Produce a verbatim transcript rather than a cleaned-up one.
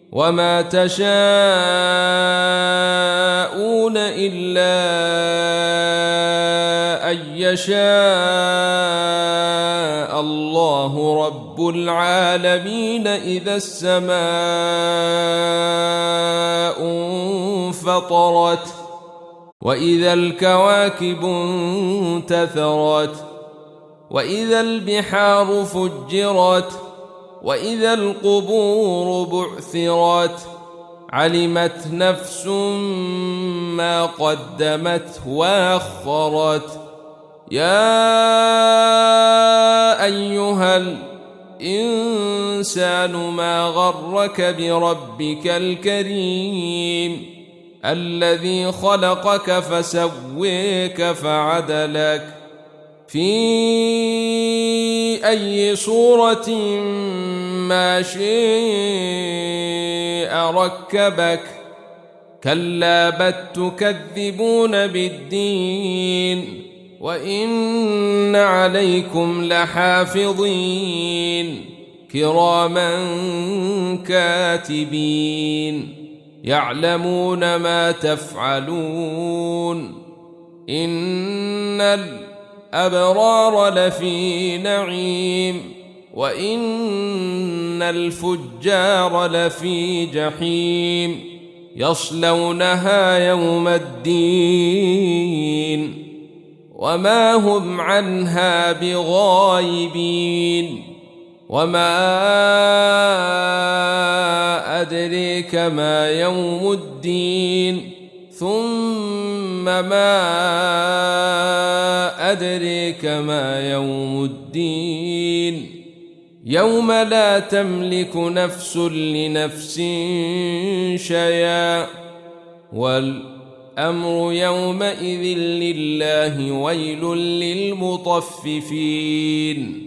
وما تشاءون إلا أن يشاء الله رب العالمين. إذا السماء انفطرت وإذا الكواكب انتثرت وإذا البحار فجرت وإذا القبور بعثرت علمت نفس ما قدمت وأخرت. يا أيها الإنسان ما غرك بربك الكريم الذي خلقك فسويك فعدلك في أي صورة ما شاء ركبك. كلا بل تكذبون بالدين وإن عليكم لحافظين كراما كاتبين يعلمون ما تفعلون. إن الأبرار لفي نعيم وإن الفجار لفي جحيم يصلونها يوم الدين وما هم عنها بغائبين. وما أدريك ما يوم الدين ثم ما أدريك ما يوم الدين يوم لا تملك نفس لنفس شيئا والأمر يومئذ لله. ويل للمطففين.